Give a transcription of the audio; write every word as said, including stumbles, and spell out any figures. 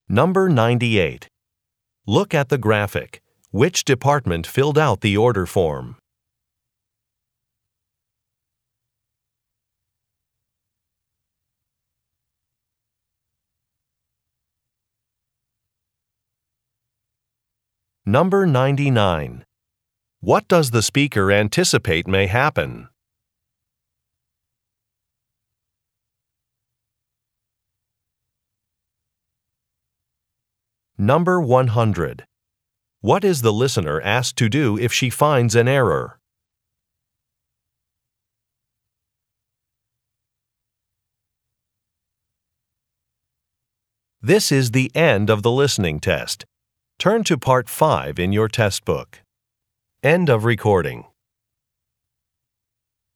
Number ninety-eight. Look at the graphic. Which department filled out the order form? Number ninety-nine. What does the speaker anticipate may happen? Number one hundred. What is the listener asked to do if she finds an error? This is the end of the listening test. Turn to Part five in your test book. End of recording.